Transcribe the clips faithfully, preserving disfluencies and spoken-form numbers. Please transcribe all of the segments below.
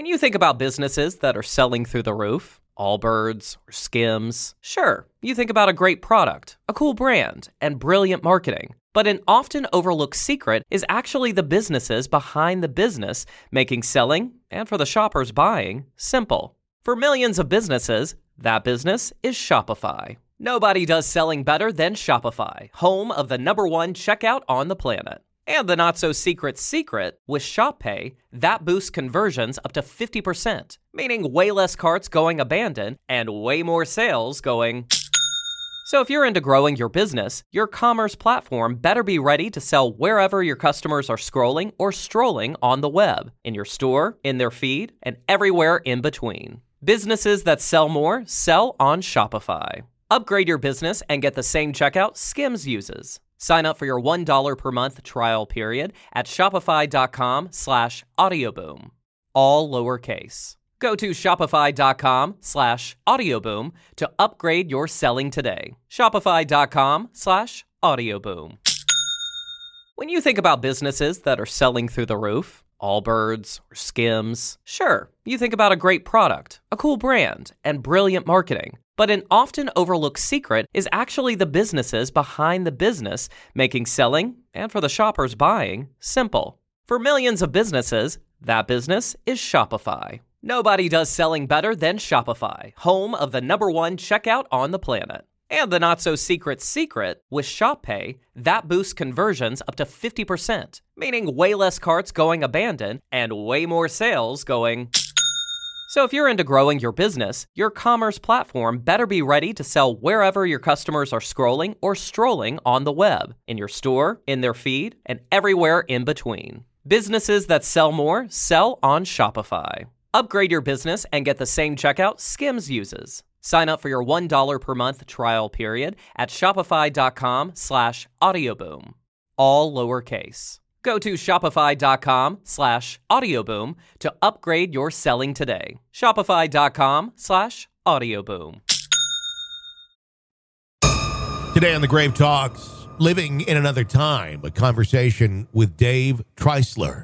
When you think about businesses that are selling through the roof, Allbirds or Skims, sure, you think about a great product, a cool brand, and brilliant marketing. But an often overlooked secret is actually the businesses behind the business, making selling, and for the shoppers buying, simple. For millions of businesses, that business is Shopify. Nobody does selling better than Shopify, home of the number one checkout on the planet. And the not-so-secret secret, with Shop Pay, that boosts conversions up to fifty percent, meaning way less carts going abandoned and way more sales going... So if you're into growing your business, your commerce platform better be ready to sell wherever your customers are scrolling or strolling on the web, in your store, in their feed, and everywhere in between. Businesses that sell more sell on Shopify. Upgrade your business and get the same checkout Skims uses. Sign up for your one dollar per month trial period at shopify.com slash audioboom. All lowercase. Go to shopify.com slash audioboom to upgrade your selling today. Shopify.com slash audioboom. When you think about businesses that are selling through the roof, Allbirds or Skims, sure, you think about a great product, a cool brand, and brilliant marketing. But an often overlooked secret is actually the businesses behind the business, making selling, and for the shoppers buying, simple. For millions of businesses, that business is Shopify. Nobody does selling better than Shopify, home of the number one checkout on the planet. And the not-so-secret secret, with Shop Pay, that boosts conversions up to fifty percent, meaning way less carts going abandoned and way more sales going... So if you're into growing your business, your commerce platform better be ready to sell wherever your customers are scrolling or strolling on the web, in your store, in their feed, and everywhere in between. Businesses that sell more sell on Shopify. Upgrade your business and get the same checkout Skims uses. Sign up for your one dollar per month trial period at shopify.com slash audioboom. All lowercase. Go to shopify.com slash audioboom to upgrade your selling today. Shopify.com slash audioboom. Today on The Grave Talks, living in another time, a conversation with Dave Treisler.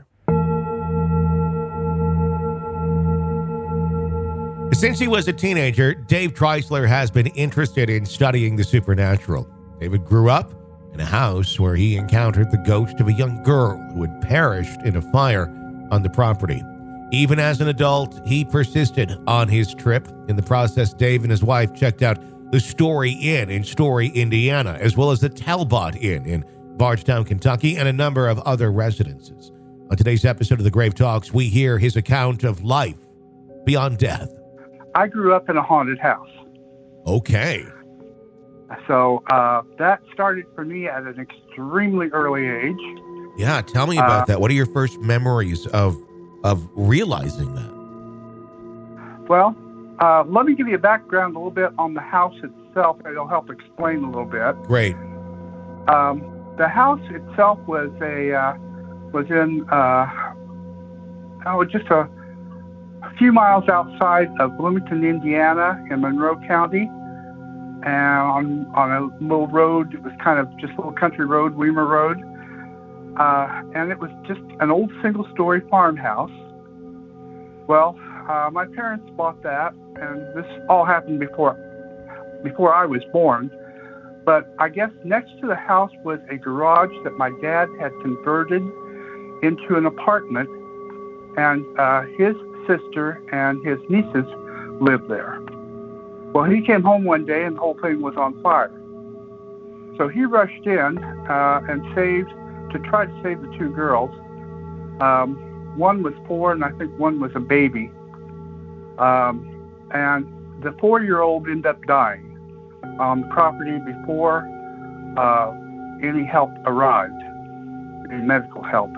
Since he was a teenager, Dave Treisler has been interested in studying the supernatural. David grew up in a house where he encountered the ghost of a young girl who had perished in a fire on the property. Even as an adult, he persisted on his trip. In the process, Dave and his wife checked out the Story Inn in Story, Indiana, as well as the Talbot Inn in Bardstown, Kentucky, and a number of other residences. On today's episode of The Grave Talks, we hear his account of life beyond death. I grew up in a haunted house. Okay. So uh, that started for me at an extremely early age. Yeah, tell me about uh, that. What are your first memories of of realizing that? Well, uh, let me give you a background a little bit on the house itself. It'll help explain a little bit. Great. Um, the house itself was a uh, was in uh, oh, just a, a few miles outside of Bloomington, Indiana, in Monroe County. And on, on a little road, it was kind of just a little country road, Weimer Road. Uh, and it was just an old single-story farmhouse. Well, uh, my parents bought that, and this all happened before before I was born. But I guess next to the house was a garage that my dad had converted into an apartment, and uh, his sister and his nieces lived there. Well, he came home one day and the whole thing was on fire. So he rushed in uh, and saved, to try to save the two girls. Um, one was four and I think one was a baby. Um, and the four-year-old ended up dying on the property before uh, any help arrived, any medical help.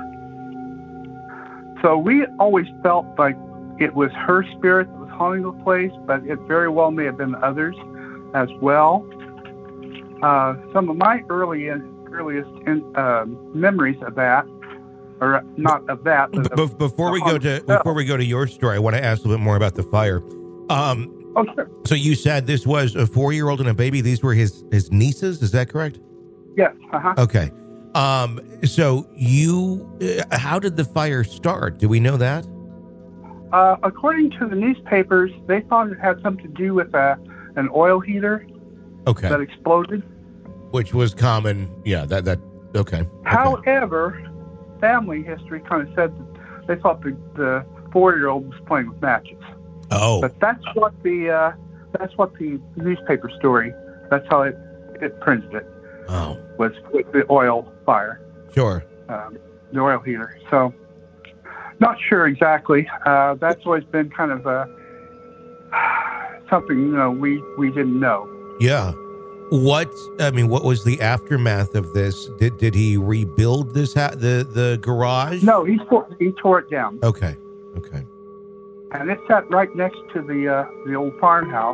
So we always felt like it was her spirit that was haunting the place, but it very well may have been others as well. Uh, some of my early, earliest in, uh, memories of that, or not of that, but Be- of, before we go to itself. before we go to your story, I want to ask a little bit more about the fire. Um, oh, sure. So you said this was a four-year-old and a baby. These were his his nieces. Is that correct? Yes. Uh-huh. Okay. Um, so you, uh, how did the fire start? Do we know that? Uh, according to the newspapers, they thought it had something to do with a, an oil heater Okay. that exploded. Which was common. Yeah, that, that, okay. okay. However, family history kind of said that they thought the, the four-year-old was playing with matches. Oh. But that's what the uh, that's what the newspaper story, that's how it, it printed it. Oh. Was with the oil fire. Sure. Um, the oil heater. So, not sure exactly. Uh, that's always been kind of a, something, you know, we, we didn't know. Yeah. What, I mean, what was the aftermath of this? Did did he rebuild this, ha- the, the garage? No, he tore, he tore it down. Okay. Okay. And it sat right next to the uh, the old farmhouse.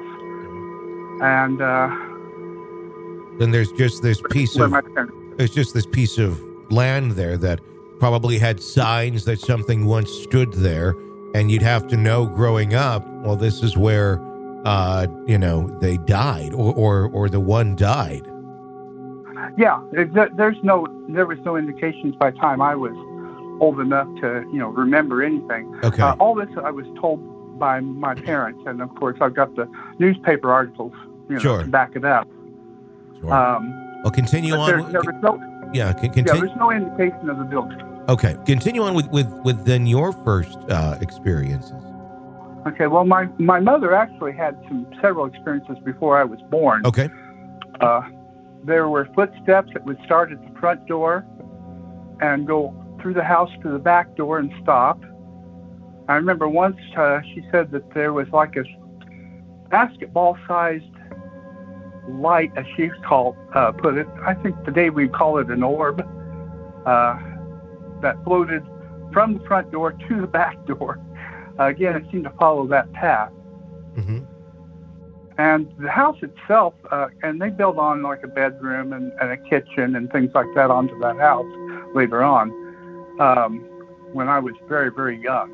And uh, then there's just this piece of, there's just this piece of land there that probably had signs that something once stood there, and you'd have to know growing up, well, this is where, uh, you know, they died, or, or, or the one died. Yeah, it, there's no, there was no indications by the time I was old enough to, you know, remember anything. Okay. Uh, all this I was told by my parents, and of course I've got the newspaper articles, you know, Sure. to back it up. Sure. Um, well, continue on. there, there was no, yeah, can, yeah, continue. there's no indication of the building. Okay, continue on with, with, with then your first uh, experiences. Okay, well, my, my mother actually had some several experiences before I was born. Okay. Uh, there were footsteps that would start at the front door and go through the house to the back door and stop. I remember once uh, she said that there was like a basketball-sized light, as she called uh, put it. I think today we'd call it an orb, uh, that floated from the front door to the back door. Uh, again, it seemed to follow that path. Mm-hmm. And the house itself, uh, and they built on like a bedroom and, and a kitchen and things like that onto that house later on, um, when I was very, very young.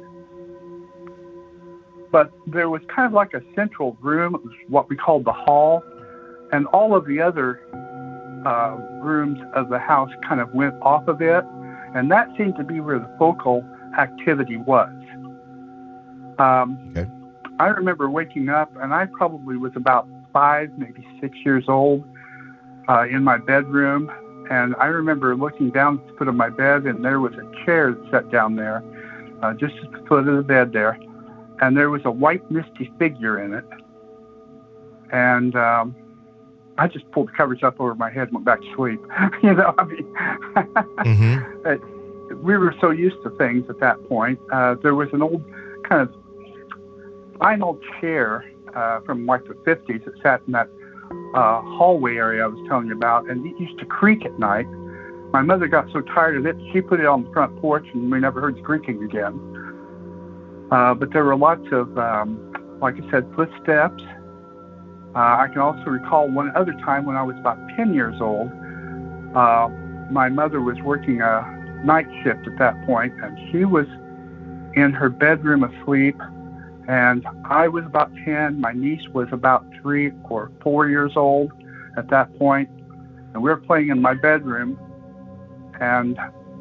But there was kind of like a central room, it was what we called the hall, and all of the other uh, rooms of the house kind of went off of it, and that seemed to be where the focal activity was. Um, okay. I remember waking up, and I probably was about five, maybe six years old, uh, in my bedroom. And I remember looking down at the foot of my bed, and there was a chair that sat down there, uh, just at the foot of the bed there. And there was a white, misty figure in it. And um, I just pulled the covers up over my head and went back to sleep. you know, I mean, mm-hmm. it, we were so used to things at that point. Uh, there was an old kind of vinyl chair uh, from like the fifties that sat in that uh, hallway area I was telling you about, and it used to creak at night. My mother got so tired of it, she put it on the front porch, and we never heard the creaking again. Uh, but there were lots of, um, like I said, footsteps. Uh, I can also recall one other time when I was about ten years old. Uh, my mother was working a night shift at that point, and she was in her bedroom asleep. And I was about ten. My niece was about three or four years old at that point. And we were playing in my bedroom. And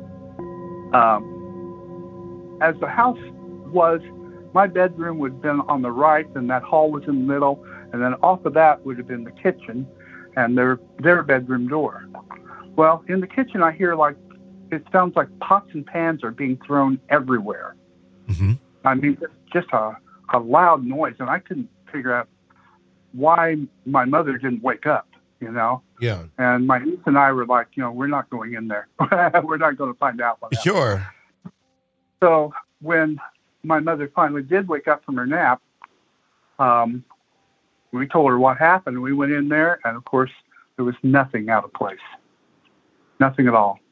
um, as the house was, my bedroom would have been on the right, and that hall was in the middle. And then off of that would have been the kitchen and their their bedroom door. Well, in the kitchen, I hear like, it sounds like pots and pans are being thrown everywhere. Mm-hmm. I mean, it's just a, a loud noise, and I couldn't figure out why my mother didn't wake up, you know? Yeah. And my niece and I were like, you know, we're not going in there. We're not going to find out what happened. Sure. So when my mother finally did wake up from her nap, um, we told her what happened. We went in there, and of course, there was nothing out of place. Nothing at all.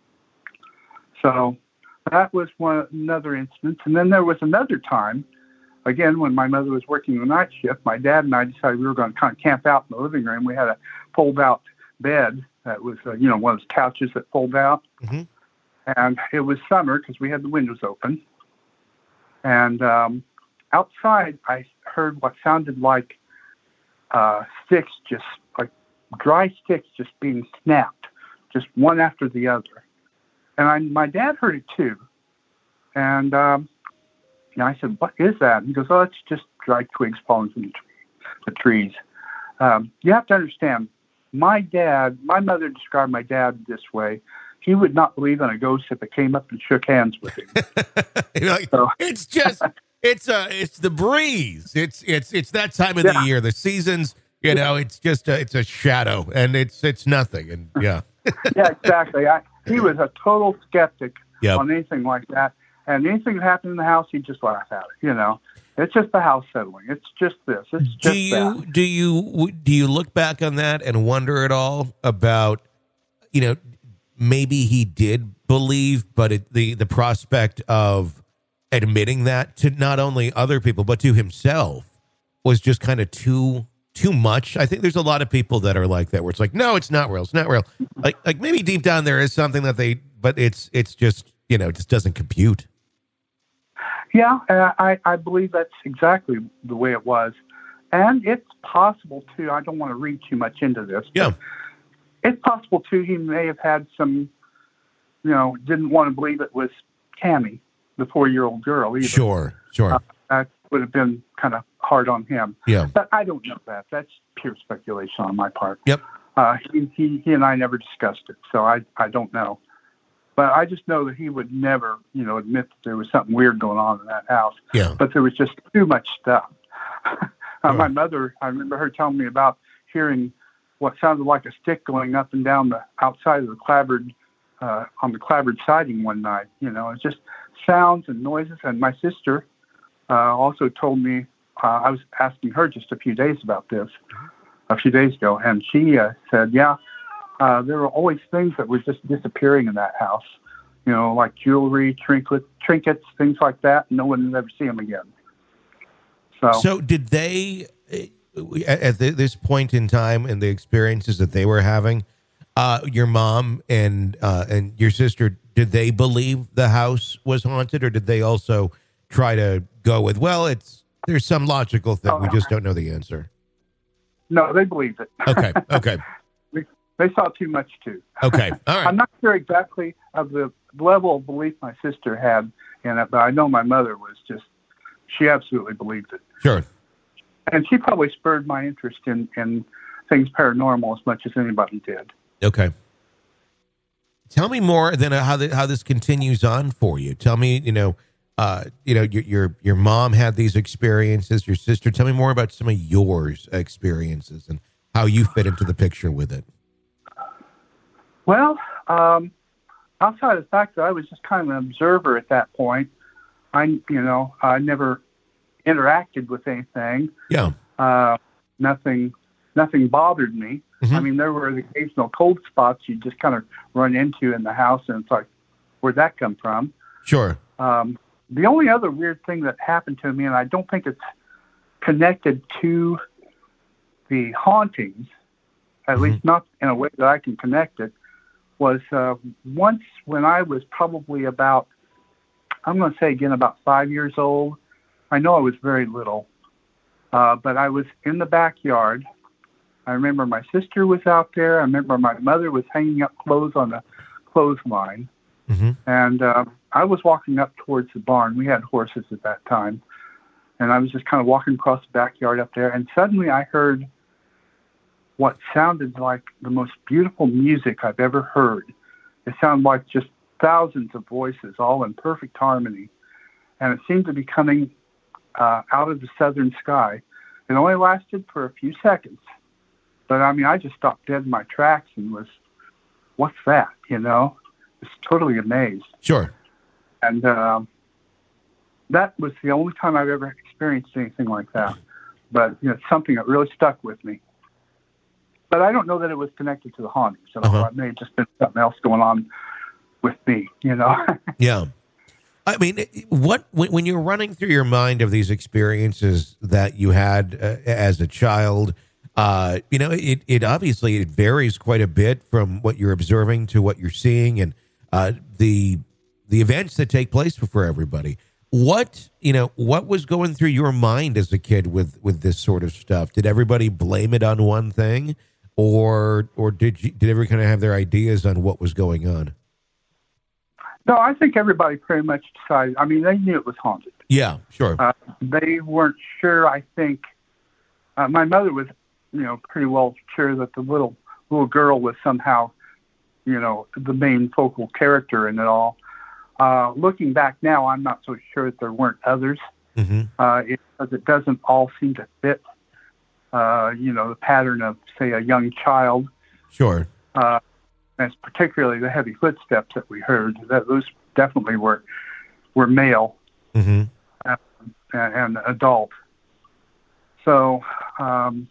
So that was one another instance. And then there was another time, again, when my mother was working the night shift, my dad and I decided we were going to kind of camp out in the living room. We had a fold-out bed that was, uh, you know, one of those couches that fold out. Mm-hmm. And it was summer because we had the windows open. And um, outside, I heard what sounded like uh, sticks, just like dry sticks just being snapped, just one after the other. And I, my dad heard it too. And um, And I said, what is that? And he goes, oh, it's just dried twigs falling from the, tree, the trees. Um, you have to understand, my dad, my mother described my dad this way. He would not believe in a ghost if it came up and shook hands with him. like, so, it's just, it's uh, it's the breeze. It's it's it's that time of yeah. the year, the seasons. You know, it's just a, it's a shadow, and it's it's nothing. And yeah, yeah, exactly. I, he was a total skeptic yep. on anything like that. And anything that happened in the house, he'd just laugh at it. You know, it's just the house settling. It's just this. It's just do you that. do you do you look back on that and wonder at all about, you know, maybe he did believe, but it, the the prospect of admitting that to not only other people but to himself was just kind of too too much. I think there's a lot of people that are like that, where it's like, no, it's not real. It's not real. Like like maybe deep down there is something that they, but it's it's just, you know, it just doesn't compute. Yeah, uh, I, I believe that's exactly the way it was. And it's possible, too, I don't want to read too much into this. Yeah. It's possible, too, he may have had some, you know, didn't want to believe it was Tammy, the four-year-old girl, either. Sure, sure. Uh, that would have been kind of hard on him. Yeah. But I don't know that. That's pure speculation on my part. Yep. Uh, he, he, he and I never discussed it, so I, I don't know. But I just know that he would never, you know, admit that there was something weird going on in that house. Yeah. But there was just too much stuff. uh, oh. My mother, I remember her telling me about hearing what sounded like a stick going up and down the outside of the clapboard, uh, on the clapboard siding one night. You know, it's just sounds and noises. And my sister uh, also told me, uh, I was asking her just a few days about this, a few days ago, and she uh, said, yeah, Uh, there were always things that were just disappearing in that house, you know, like jewelry, trinket, trinkets, things like that. And no one would ever see them again. So, so did they, at this point in time and the experiences that they were having, uh, your mom and uh, and your sister, did they believe the house was haunted, or did they also try to go with, well, it's there's some logical thing, oh, we just don't know the answer? No, they believed it. Okay, okay. They saw too much, too. Okay, all right. I'm not sure exactly of the level of belief my sister had in it, but I know my mother was just, she absolutely believed it. Sure. And she probably spurred my interest in, in things paranormal as much as anybody did. Okay. Tell me more than how the, how this continues on for you. Tell me, you know, uh, you know, your, your your mom had these experiences, your sister. Tell me more about some of yours experiences and how you fit into the picture with it. Well, um, outside of the fact that I was just kind of an observer at that point, I, you know, I never interacted with anything. Yeah. Uh, nothing, nothing bothered me. Mm-hmm. I mean, there were the occasional cold spots you just kind of run into in the house, and it's like, where'd that come from? Sure. Um, the only other weird thing that happened to me, and I don't think it's connected to the hauntings, at mm-hmm. least not in a way that I can connect it, was uh, once when I was probably about, I'm going to say again, about five years old. I know I was very little, uh, but I was in the backyard. I remember my sister was out there. I remember my mother was hanging up clothes on a clothesline. Mm-hmm. And uh, I was walking up towards the barn. We had horses at that time. And I was just kind of walking across the backyard up there. And suddenly I heard what sounded like the most beautiful music I've ever heard. It sounded like just thousands of voices, all in perfect harmony. And it seemed to be coming uh, out of the southern sky. It only lasted for a few seconds. But, I mean, I just stopped dead in my tracks and was, what's that, you know? I was totally amazed. Sure. And um, that was the only time I've ever experienced anything like that. But, you know, it's something that really stuck with me. But I don't know that it was connected to the hauntings. So uh-huh. It may have just been something else going on with me, you know? Yeah. I mean, what when, when you're running through your mind of these experiences that you had uh, as a child, uh, you know, it, it obviously it varies quite a bit from what you're observing to what you're seeing and uh, the the events that take place for everybody. What, you know, what was going through your mind as a kid with, with this sort of stuff? Did everybody blame it on one thing? Or or did you, did everyone kind of have their ideas on what was going on? No, I think everybody pretty much decided. I mean, they knew it was haunted. Yeah, sure. Uh, they weren't sure. I think uh, my mother was, you know, pretty well sure that the little little girl was somehow, you know, the main focal character in it all. Uh, looking back now, I'm not so sure that there weren't others. Mm-hmm. Uh, it, it doesn't all seem to fit, uh, you know, the pattern of, say, a young child. Sure. Uh, and it's particularly the heavy footsteps that we heard. That those definitely were were male Mm-hmm. and, and adult. So, um,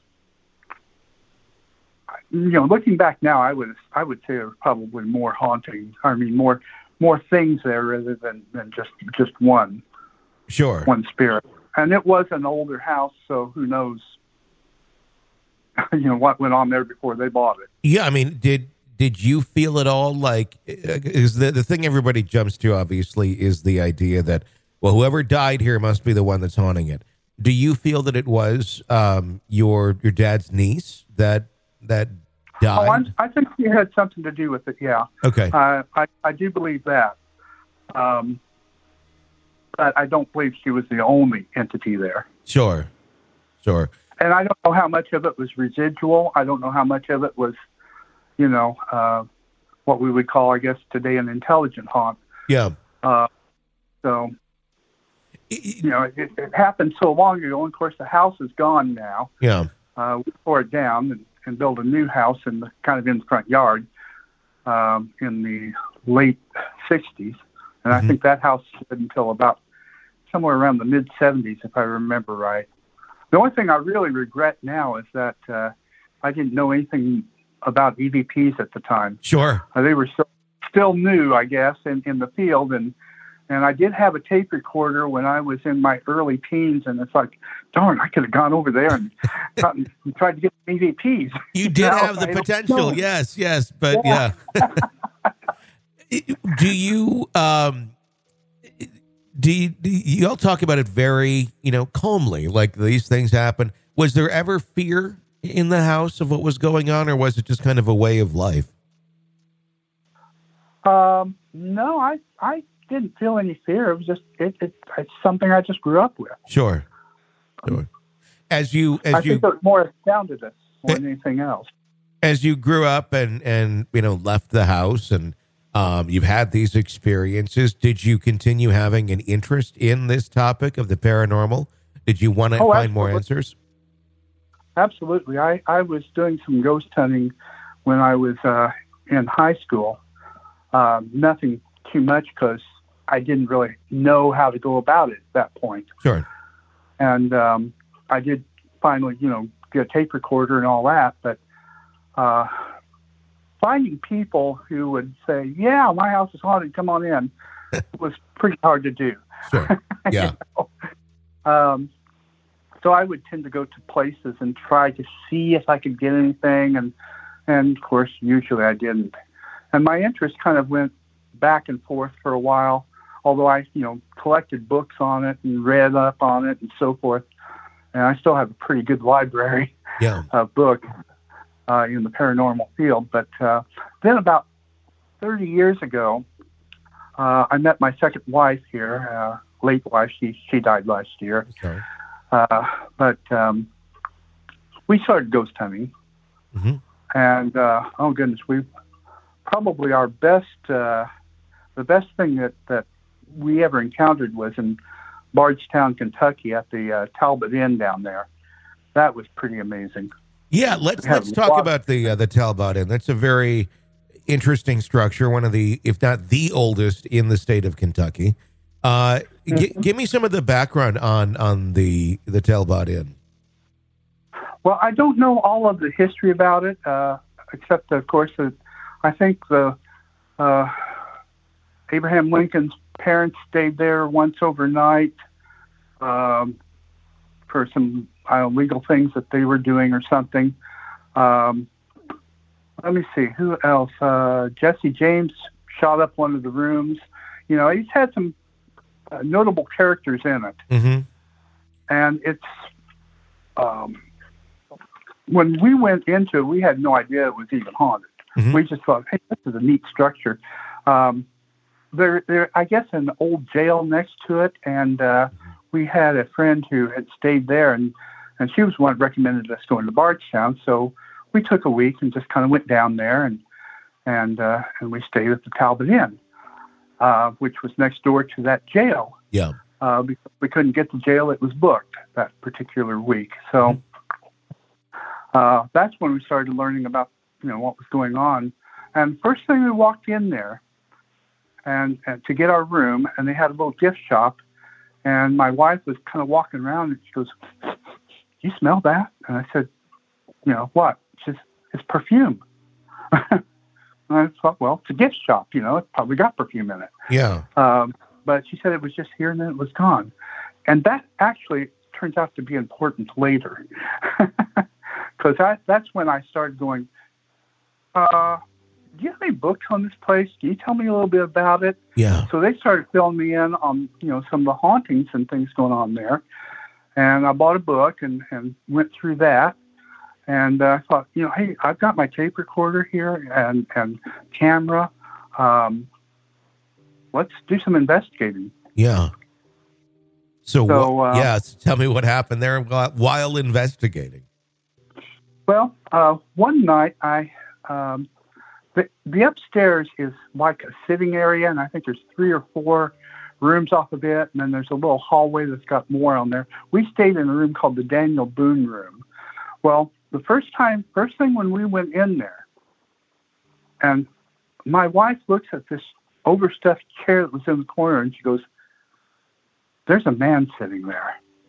you know, looking back now, I would I would say there was probably more haunting. I mean, more more things there rather than, than just just one. Sure. One spirit. And it was an older house, so who knows, you know, what went on there before they bought it. Yeah, I mean, did did you feel at all like, is the, the thing everybody jumps to, obviously, is the idea that, well, whoever died here must be the one that's haunting it. Do you feel that it was um, your your dad's niece that that died? Oh, I'm, I think she had something to do with it, yeah. Okay. Uh, I, I do believe that. Um, but I don't believe she was the only entity there. Sure. Sure. And I don't know how much of it was residual. I don't know how much of it was, you know, uh, what we would call, I guess, today an intelligent haunt. Yeah. Uh, so, you know, it, it happened so long ago. And of course, the house is gone now. Yeah. Uh, we tore it down and, and built a new house in the kind of in the front yard um, in the late sixties. And mm-hmm. I think that house stood until about somewhere around the mid seventies, if I remember right. The only thing I really regret now is that uh, I didn't know anything about E V Ps at the time. Sure. Uh, they were still, still new, I guess, in, in the field. And, and I did have a tape recorder when I was in my early teens. And it's like, darn, I could have gone over there and, gotten, and tried to get E V Ps. You did now, have the potential. Yes, yes. But yeah. yeah. Do you... Um, Do you, do you all talk about it very, you know, calmly, like these things happen? Was there ever fear in the house of what was going on, or was it just kind of a way of life? Um, no, I I didn't feel any fear. It was just it, it it's something I just grew up with. Sure, sure. As you as I you think it more astounded us more than anything else. As you grew up and and you know left the house and. Um, you've had these experiences. Did you continue having an interest in this topic of the paranormal? Did you want to oh, find absolutely. more answers? Absolutely. I, I was doing some ghost hunting when I was uh, in high school. Um, nothing too much because I didn't really know how to go about it at that point. Sure. And um, I did finally, you know, get a tape recorder and all that, but uh, finding people who would say, yeah, my house is haunted, come on in, was pretty hard to do. Sure. Yeah. you know? um, so I would tend to go to places and try to see if I could get anything. And, and of course, usually I didn't. And my interest kind of went back and forth for a while, although I, you know, collected books on it and read up on it and so forth. And I still have a pretty good library yeah. of books. Uh, in the paranormal field. But uh, then about thirty years ago, uh, I met my second wife here, uh, late wife. She she died last year. Sorry. Uh, but um, we started ghost hunting. Mm-hmm. And, uh, oh, goodness, we probably our best, uh, the best thing that, that we ever encountered was in Bardstown, Kentucky at the uh, Talbot Inn down there. That was pretty amazing. Yeah, let's let's talk about the uh, the Talbot Inn. That's a very interesting structure, one of the, if not the oldest in the state of Kentucky. Uh, mm-hmm. g- give me some of the background on on the the Talbot Inn. Well, I don't know all of the history about it, uh, except of course that I think the uh, Abraham Lincoln's parents stayed there once overnight um, for some Uh, legal things that they were doing or something. Um, let me see, who else? Uh, Jesse James shot up one of the rooms. You know, he's had some uh, notable characters in it. Mm-hmm. And it's, um, when we went into it, we had no idea it was even haunted. Mm-hmm. We just thought, hey, this is a neat structure. Um, there, there, I guess, an old jail next to it, and uh, we had a friend who had stayed there, and, and she was the one that recommended us going to Bardstown. So we took a week and just kind of went down there, and and uh, and we stayed at the Talbot Inn, uh, which was next door to that jail. Yeah. Uh, because we couldn't get the jail; it was booked that particular week. So uh, that's when we started learning about, you know, what was going on. And first thing we walked in there, and, and to get our room, and they had a little gift shop, and my wife was kind of walking around, and she goes, "Do you smell that?" And I said, "You know what?" She says, "It's perfume." And I thought, well, it's a gift shop, you know, it probably got perfume in it. Yeah. Um, but she said it was just here and then it was gone. And that actually turns out to be important later. Because that's when I started going, uh, do you have any books on this place? Can you tell me a little bit about it? Yeah. So they started filling me in on, you know, some of the hauntings and things going on there. And I bought a book and, and went through that. And uh, I thought, you know, hey, I've got my tape recorder here and, and camera. Um, let's do some investigating. Yeah. So, so what, uh, yeah, so tell me what happened there while, while investigating. Well, uh, one night I, um, the, the upstairs is like a sitting area, and I think there's three or four rooms off of it, and then there's a little hallway that's got more on there. We stayed in a room called the Daniel Boone Room. Well, the first time, first thing when we went in there, and my wife looks at this overstuffed chair that was in the corner, and she goes, "There's a man sitting there."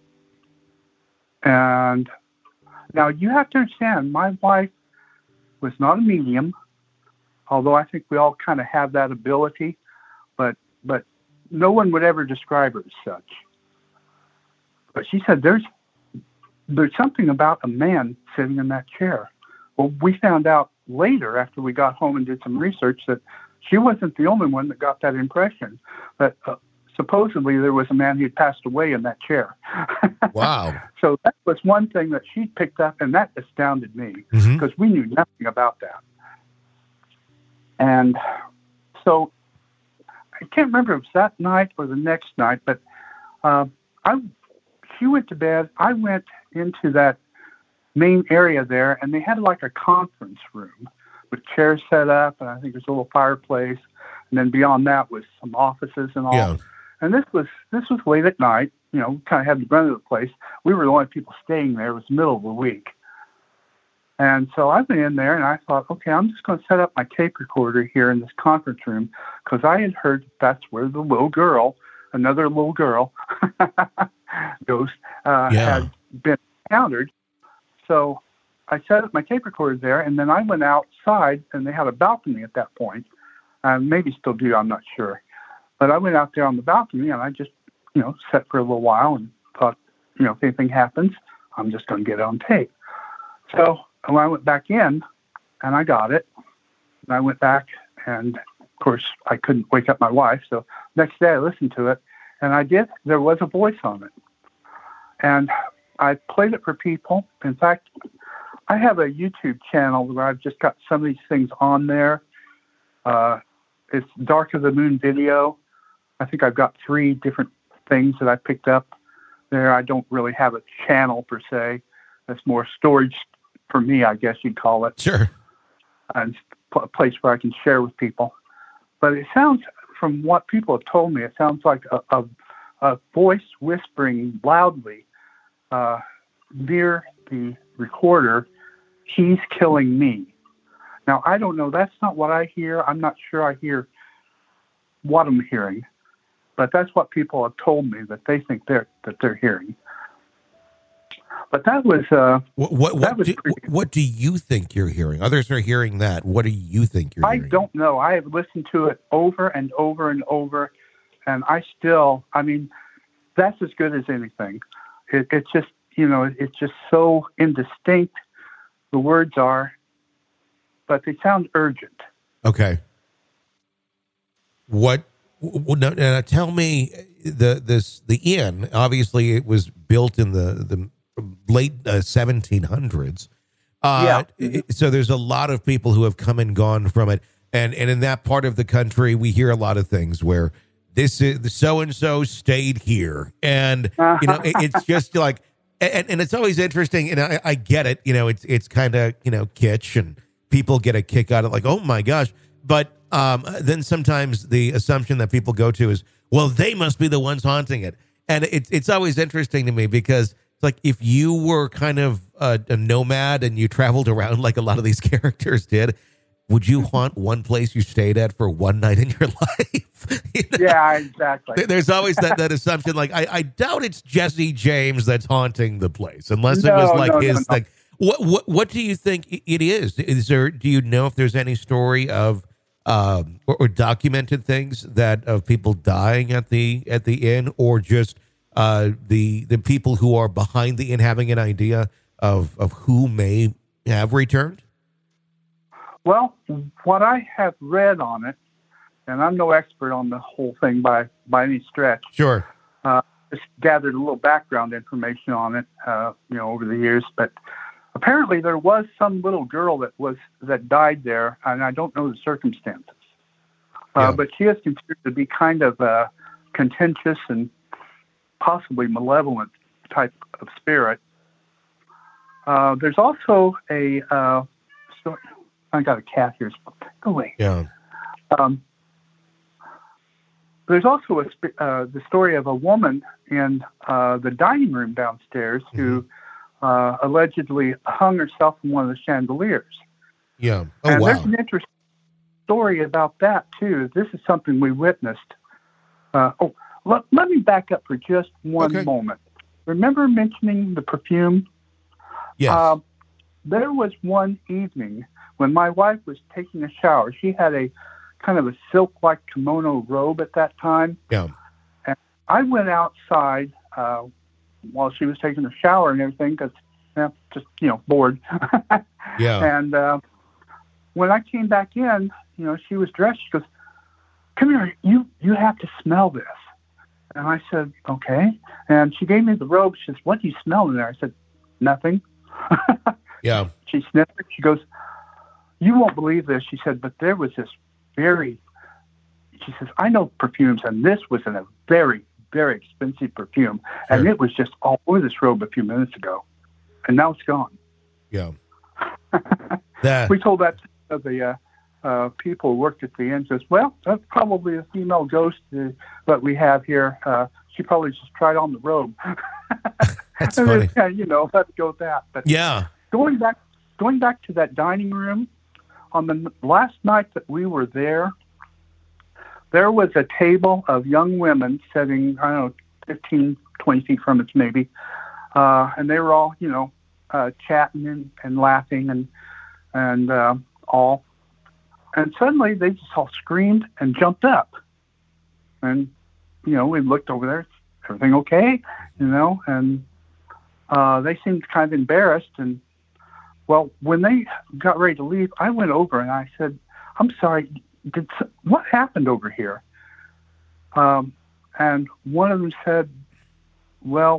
And now you have to understand, my wife was not a medium, although I think we all kind of have that ability, but but no one would ever describe her as such. But she said, there's there's something about a man sitting in that chair. Well, we found out later after we got home and did some research that she wasn't the only one that got that impression. But uh, supposedly there was a man who had passed away in that chair. Wow. So that was one thing that she picked up, and that astounded me because Mm-hmm. we knew nothing about that. And so I can't remember if it was that night or the next night, but uh, I she went to bed. I went into that main area there, and they had like a conference room with chairs set up, and I think there's a little fireplace, and then beyond that was some offices and all. Yeah. And this was this was late at night. You know, we kind of had the run of the place. We were the only people staying there. It was the middle of the week. And so I went in there, and I thought, okay, I'm just going to set up my tape recorder here in this conference room, because I had heard that's where the little girl, another little girl, ghost, uh, Yeah. had been encountered. So I set up my tape recorder there, and then I went outside, and they had a balcony at that point. Uh, maybe still do, I'm not sure. But I went out there on the balcony, and I just, you know, sat for a little while and thought, you know, if anything happens, I'm just going to get it on tape. So when I went back in, and I got it, and I went back, and of course I couldn't wake up my wife. So next day I listened to it, and I did. There was a voice on it, and I played it for people. In fact, I have a YouTube channel where I've just got some of these things on there. Uh, it's Dark of the Moon Video. I think I've got three different things that I picked up there. I don't really have a channel per se. That's more storage for me, I guess you'd call it. Sure. And a place where I can share with people. But it sounds, from what people have told me, it sounds like a, a, a voice whispering loudly uh, near the recorder, "He's killing me." Now, I don't know. That's not what I hear. I'm not sure I hear what I'm hearing. But that's what people have told me that they think they're that they're hearing. But that was uh, What what that what was do, pretty- what do you think you're hearing? Others are hearing that. What do you think you're I hearing? don't know. I have listened to it over and over and over, and I still, I mean, that's as good as anything. It, it's just, you know, it's just so indistinct. The words are, but they sound urgent. Okay. What? Well, now, now tell me the this the inn. Obviously, it was built in the the late uh, seventeen hundreds. Uh, Yeah. it- so there's a lot of people who have come and gone from it. And and in that part of the country, we hear a lot of things where this is so and so stayed here, and you know, it, it's just like, and, and it's always interesting. And I, I get it. You know, it's it's kind of you know kitsch, and people get a kick out of it, like, oh my gosh. But um, then sometimes the assumption that people go to is, well, they must be the ones haunting it, and it's it's always interesting to me because it's like if you were kind of a, a nomad and you traveled around like a lot of these characters did. Would you haunt one place you stayed at for one night in your life? You know? Yeah, exactly. There's always that, that assumption, like, I, I doubt it's Jesse James that's haunting the place, unless no, it was like no, his no, no. thing. What, what what do you think it is? Is there? Do you know if there's any story of um, or, or documented things that of people dying at the at the inn, or just uh, the the people who are behind the inn having an idea of of who may have returned? Well, what I have read on it, and I'm no expert on the whole thing by, by any stretch. Sure. Uh, just gathered a little background information on it, uh, you know, over the years. But apparently, there was some little girl that was that died there, and I don't know the circumstances. Uh, Yeah. But she is considered to be kind of a contentious and possibly malevolent type of spirit. Uh, there's also a uh, story. I got a cat here. Go away. Yeah. Um, there's also a, sp- uh, the story of a woman in uh, the dining room downstairs mm-hmm. who uh, allegedly hung herself from one of the chandeliers. Yeah. Oh, and wow. There's an interesting story about that, too. This is something we witnessed. Uh, oh, let, let me back up for just one Okay. moment. Remember mentioning the perfume? Yes. Uh, there was one evening when my wife was taking a shower. She had a kind of a silk-like kimono robe at that time. Yeah. And I went outside uh, while she was taking a shower and everything because, yeah, just, you know, bored. Yeah. And uh, when I came back in, you know, she was dressed. She goes, "Come here, you, you have to smell this." And I said, "Okay." And she gave me the robe. She says, "What do you smell in there?" I said, "Nothing." Yeah. She sniffed it. She goes, "You won't believe this," she said, "but there was this very," she says, "I know perfumes, and this was in a very, very expensive perfume, and Sure. it was just all over this robe a few minutes ago, and now it's gone." Yeah. That. We told that to the uh, uh, people who worked at the inn. Says, "Well, that's probably a female ghost uh, that we have here. Uh, she probably just tried on the robe." That's And funny. then, you know, let's go with that. But Yeah. going back, going back to that dining room, on the n- last night that we were there, there was a table of young women sitting, I don't know, fifteen, twenty feet from us maybe, uh, and they were all, you know, uh, chatting and, and laughing and and uh, all. And suddenly they just all screamed and jumped up. And, you know, we looked over there, everything okay? You know, and uh, they seemed kind of embarrassed. And, well, when they got ready to leave, I went over and I said, "I'm sorry, did what happened over here?" Um, and one of them said, "Well,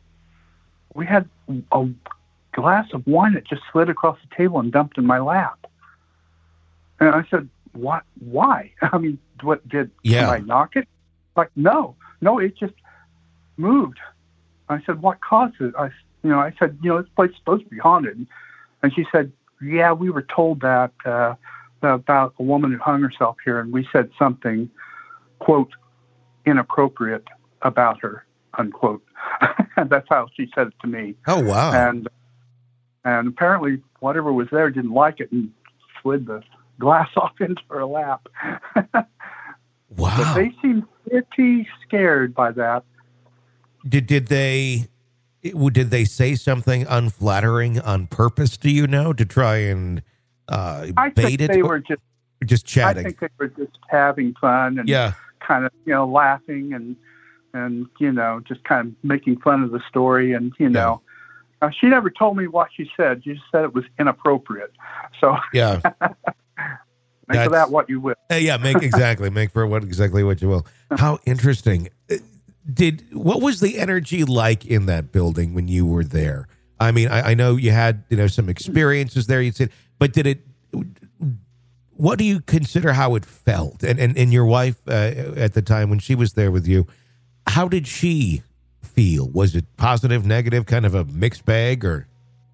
we had a glass of wine that just slid across the table and dumped in my lap." And I said, "What? Why? I mean, what did Yeah. somebody knock it?" Like, no, no, it just moved. I said, "What caused it?" I, you know, I said, "You know, this place is supposed to be haunted." And she said, "Yeah, we were told that uh, about a woman who hung herself here, and we said something, quote, inappropriate about her, unquote." And that's how she said it to me. Oh, wow. And and apparently whatever was there didn't like it and slid the glass off into her lap. Wow. But they seemed pretty scared by that. Did did they it- did they say something unflattering on purpose? Do you know, to try and uh, I bait think it, they or were just just chatting? I think they were just having fun and Yeah, kind of, you know, laughing and, and, you know, just kind of making fun of the story. And, you know, uh, she never told me what she said. She just said it was inappropriate. So yeah, make That's- of that what you will. Uh, yeah. Make exactly make for what exactly what you will. How interesting. Uh, Did what was the energy like in that building when you were there? I mean, I, I know you had you know some experiences there. You said, but did it? what do you consider how it felt? And and, and your wife uh, at the time when she was there with you, how did she feel? Was it positive, negative, kind of a mixed bag, or?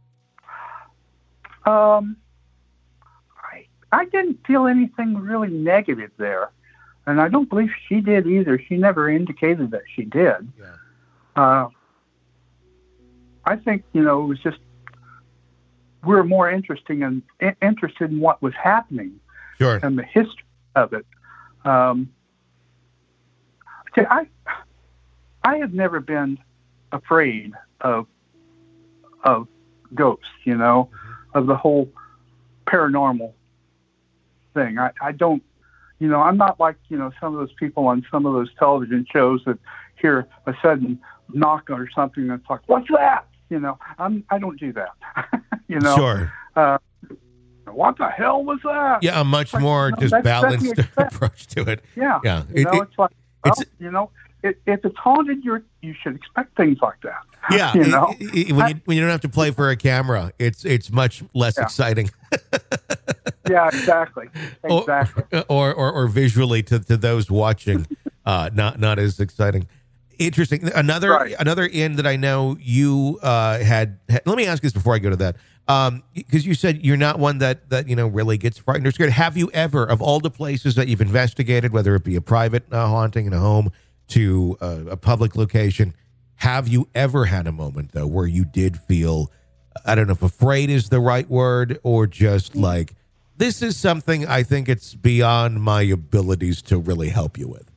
Um, I I didn't feel anything really negative there, and I don't believe she did either. She never indicated that she did. Yeah. Uh, I think you know it was just we were more interesting and in, interested in what was happening. Sure. And the history of it. Um, see, I I have never been afraid of of ghosts, you know, mm-hmm. of the whole paranormal thing. I, I don't, you know, I'm not like, you know, some of those people on some of those television shows that hear a sudden knock or something that's like, what's that? You know, I'm I don't do that. you know. Sure. Uh, what the hell was that? Yeah, a much like, more no, just that's, balanced that's approach to it. Yeah, yeah. You know, it, it's like, well, it's, you know, it, if it's haunted, you you should expect things like that. Yeah, you know, it, it, when you when you don't have to play for a camera, it's it's much less yeah. exciting. yeah, exactly, exactly. Or, or or visually to, to those watching, uh, not not as exciting. Interesting. Another right. another inn that I know you uh, had, had. Let me ask this before I go to that. Um, because you said you're not one that, that, you know, really gets frightened or scared. Have you ever, of all the places that you've investigated, whether it be a private uh, haunting in a home to uh, a public location, have you ever had a moment, though, where you did feel, I don't know if afraid is the right word, or just like, this is something I think it's beyond my abilities to really help you with?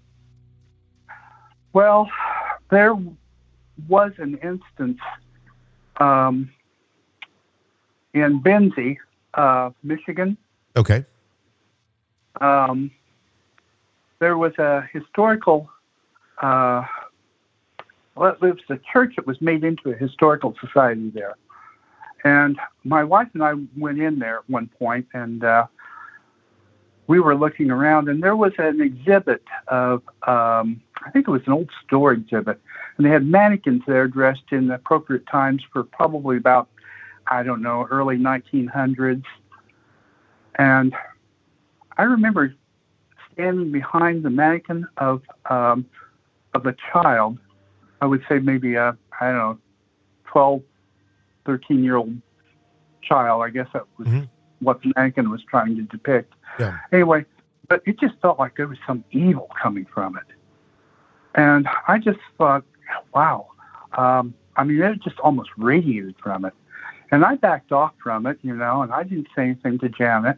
Well, there was an instance, um, in Benzie, uh, Michigan. Okay. Um, there was a historical, uh, well, it was a church that was made into a historical society there. And my wife and I went in there at one point, and uh, we were looking around, and there was an exhibit of, um, I think it was an old store exhibit, and they had mannequins there dressed in the appropriate times for probably about, I don't know, early nineteen hundreds. And I remember standing behind the mannequin of um, of a child. I would say maybe a, I don't know, twelve, thirteen-year-old child. I guess that was mm-hmm. what the mannequin was trying to depict. Yeah. Anyway, but it just felt like there was some evil coming from it. And I just thought, wow. Um, I mean, it just almost radiated from it. And I backed off from it, you know, and I didn't say anything to Janet.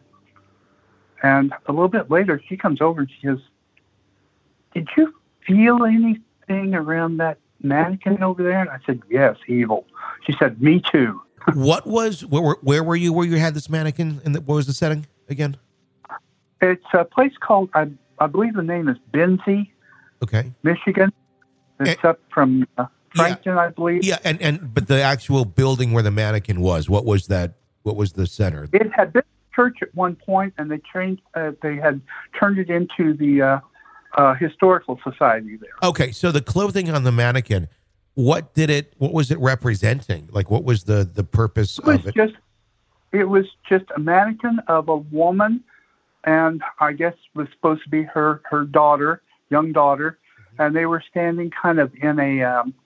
And a little bit later, she comes over and she goes, did you feel anything around that mannequin over there? And I said, yes, evil. She said, me too. What was, where, where were you where you had this mannequin? And what was the setting again? It's a place called, I, I believe the name is Benzie, okay, Michigan. It's and, up from uh, Frankton, yeah, I believe. Yeah, and, and but the actual building where the mannequin was, what was that? What was the center? It had been a church at one point, and they changed. Uh, they had turned it into the uh, uh, historical society there. Okay, so the clothing on the mannequin, what did it? What was it representing? Like, what was the, the purpose it was of it? Just, it was just a mannequin of a woman, and I guess was supposed to be her her daughter, young daughter, mm-hmm. and they were standing kind of in a. Um,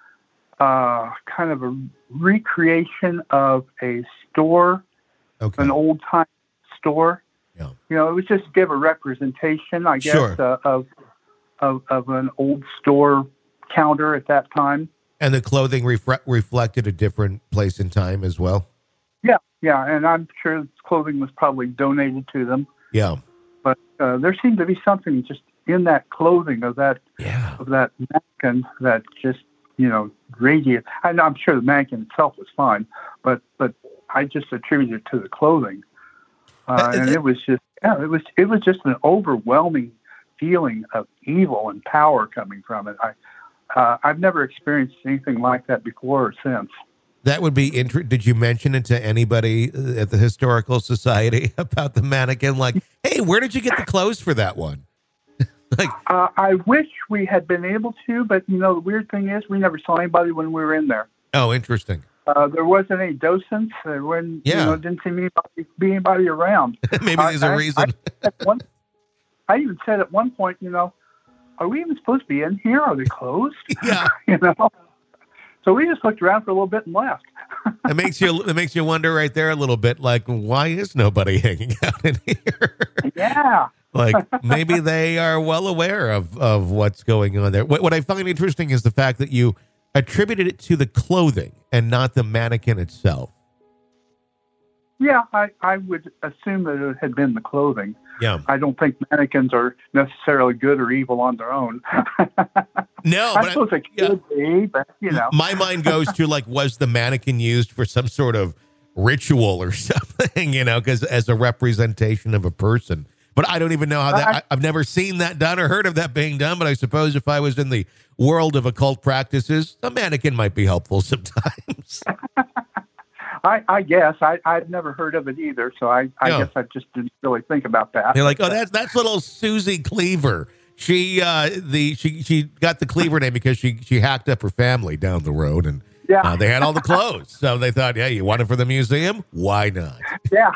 Uh, kind of a recreation of a store, okay. an old time store. Yeah. You know, it was just to give a representation, I guess, sure. uh, of, of of an old store counter at that time. And the clothing refre- reflected a different place in time as well. Yeah, yeah, and I'm sure this clothing was probably donated to them. Yeah. But uh, there seemed to be something just in that clothing of that yeah. of that mannequin that just, you know, radiate. And I'm sure the mannequin itself was fine, but but I just attribute it to the clothing, uh, and it was just yeah, it was it was just an overwhelming feeling of evil and power coming from it. I uh, I've never experienced anything like that before or since. That would be interesting. Did you mention it to anybody at the Historical Society about the mannequin? Like, hey, where did you get the clothes for that one? Like, uh, I wish we had been able to, but you know, the weird thing is we never saw anybody when we were in there. Oh, interesting. Uh, there wasn't any docents. There wasn't, Yeah. you know, didn't seem anybody, be anybody around. Maybe there's a I, reason. I, at one, I even said at one point, you know, are we even supposed to be in here? Are they closed? Yeah. You know. So we just looked around for a little bit and left. It makes you it makes you wonder right there a little bit, like, why is nobody hanging out in here? Yeah. Like, maybe they are well aware of, of what's going on there. What, what I find interesting is the fact that you attributed it to the clothing and not the mannequin itself. Yeah, I, I would assume that it had been the clothing. Yeah. I don't think mannequins are necessarily good or evil on their own. No, I but suppose I, it could yeah. be, but, you know. My mind goes to, like, was the mannequin used for some sort of ritual or something, you know, because as a representation of a person. But I don't even know how that, I, I've never seen that done or heard of that being done, but I suppose if I was in the world of occult practices, a mannequin might be helpful sometimes. I, I guess. I, I'd never heard of it either, so I, I No. guess I just didn't really think about that. They're like, oh, that's that's little Susie Cleaver. She uh, the she she got the Cleaver name because she she hacked up her family down the road, and Yeah. uh, they had all the clothes, so they thought, yeah, you want it for the museum? Why not? Yeah.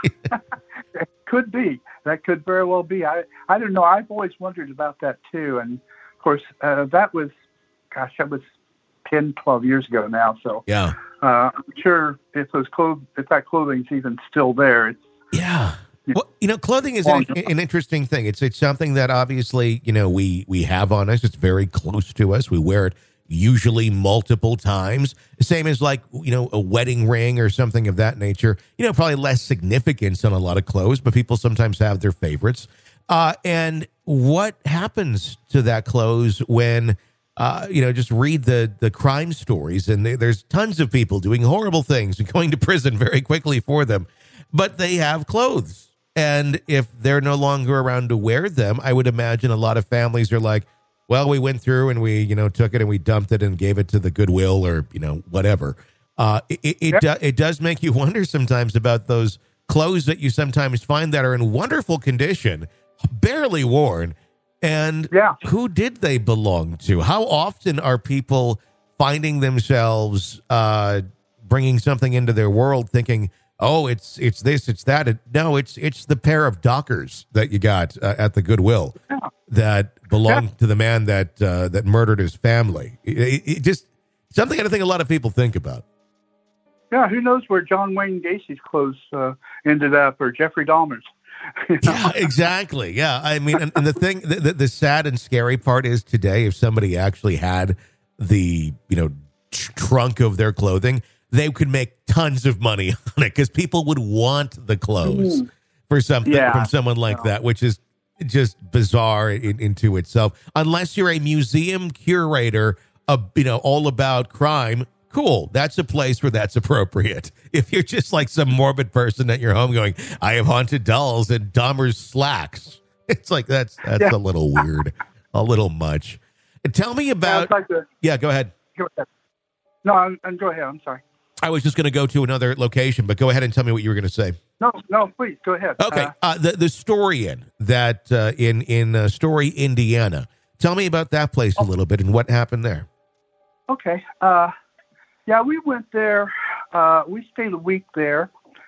It could be. That could very well be. I, I don't know. I've always wondered about that, too. And, of course, uh, that was, gosh, that was ten, twelve years ago now. So Yeah, uh, I'm sure if those clothes, if that clothing's even still there, it's, yeah. Well, you know, clothing is an, an interesting thing. It's it's something that obviously, you know, we we have on us. It's very close to us. We wear it usually multiple times. Same as like, you know, a wedding ring or something of that nature. You know, probably less significance on a lot of clothes, but people sometimes have their favorites. Uh, and what happens to that clothes when, uh, you know, just read the the crime stories, and they, there's tons of people doing horrible things and going to prison very quickly for them, but they have clothes. And if they're no longer around to wear them, I would imagine a lot of families are like, well, we went through and we, you know, took it and we dumped it and gave it to the Goodwill or, you know, whatever. Uh, it it, it, do, it does make you wonder sometimes about those clothes that you sometimes find that are in wonderful condition, barely worn. And Yeah. who did they belong to? How often are people finding themselves uh, bringing something into their world thinking, oh, it's it's this, it's that. It, no, it's it's the pair of Dockers that you got uh, at the Goodwill Yeah. that belonged Yeah. to the man that uh, that murdered his family. It, it, it just something I don't think a lot of people think about. yeah, who knows where John Wayne Gacy's clothes uh, ended up, or Jeffrey Dahmer's. You know? Yeah, exactly. Yeah, I mean, and, and the thing, the, the, the sad and scary part is today, if somebody actually had the, you know, tr- trunk of their clothing, they could make tons of money on it because people would want the clothes for something Yeah. from someone like Yeah. that, which is just bizarre in, into itself. Unless you're a museum curator, of, you know, all about crime. Cool. That's a place where that's appropriate. If you're just like some morbid person at your home going, I have haunted dolls and Dahmer's slacks. It's like, that's, that's Yeah. a little weird, a little much. And tell me Yeah, about, it's like the, yeah, go ahead. go ahead. No, I'm, I'm, go ahead. I'm sorry. I was just going to go to another location, but go ahead and tell me what you were going to say. No, no, please go ahead. Okay. Uh, Uh, the, the Storian that uh, in, in uh, Story, Indiana. Tell me about that place a little bit and what happened there. Okay. Uh, yeah, we went there. Uh, we stayed a week there.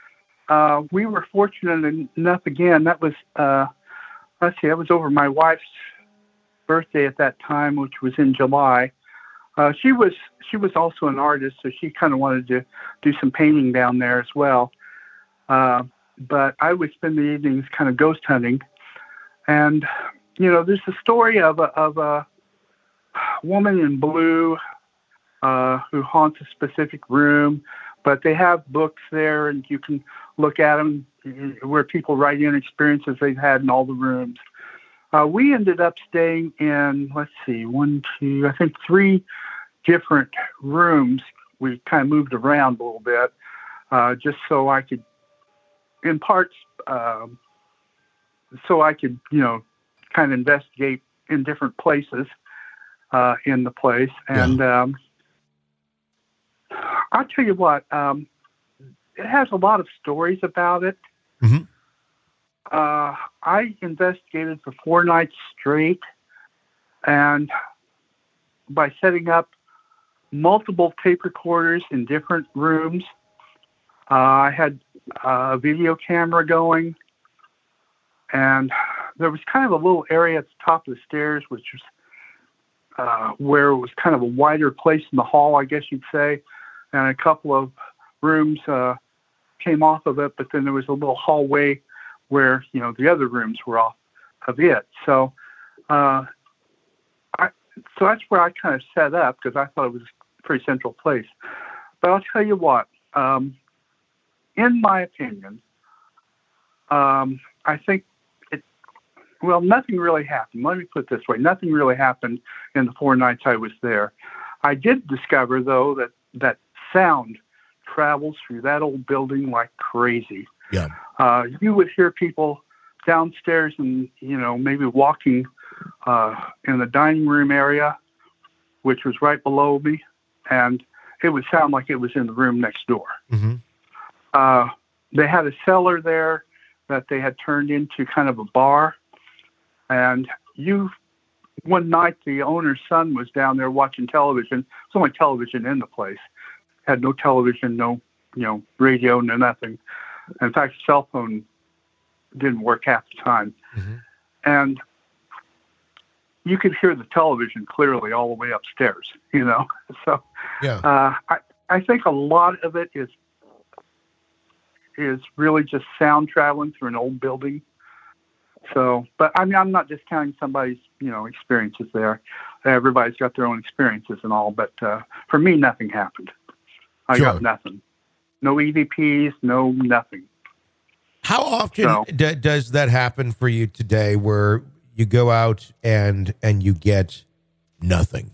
Uh, we were fortunate enough, again, that was, uh, let's see, that was over my wife's birthday at that time, which was in July. Uh, she was she was also an artist, so she kind of wanted to do some painting down there as well. Uh, but I would spend the evenings kind of ghost hunting. And, you know, there's a story of a, of a woman in blue uh, who haunts a specific room, but they have books there and you can look at them where people write in experiences they've had in all the rooms. Uh, we ended up staying in, let's see, one, two, I think three different rooms. We kind of moved around a little bit uh, just so I could, in parts, um, so I could, you know, kind of investigate in different places uh, in the place. And um, I'll tell you what, um, it has a lot of stories about it. Mm-hmm. Uh, I investigated for four nights straight, and by setting up multiple tape recorders in different rooms. Uh, I had a video camera going, and there was kind of a little area at the top of the stairs, which was uh, where it was kind of a wider place in the hall, I guess you'd say, and a couple of rooms uh, came off of it, but then there was a little hallway where, you know, the other rooms were off of it. So, uh, I, so that's where I kind of set up because I thought it was a pretty central place. But I'll tell you what, um, in my opinion, um, I think it, well, nothing really happened. Let me put it this way. Nothing really happened in the four nights I was there. I did discover, though, that, that sound travels through that old building like crazy. Yeah. Uh, you would hear people downstairs and, you know, maybe walking uh, in the dining room area, which was right below me, and it would sound like it was in the room next door. Mm-hmm. Uh, they had a cellar there that they had turned into kind of a bar, and you, one night the owner's son was down there watching television. There's only television in the place. Had no television, no, you know, radio, no nothing. In fact, cell phone didn't work half the time. Mm-hmm. And you could hear the television clearly all the way upstairs, you know. So Yeah. uh, I, I think a lot of it is is really just sound traveling through an old building. So, but I mean, I'm not discounting somebody's, you know, experiences there. Everybody's got their own experiences and all, but uh, for me, nothing happened. I Sure. got nothing. No E V Ps, no nothing. How often So- d- does that happen for you today where you go out and and you get nothing?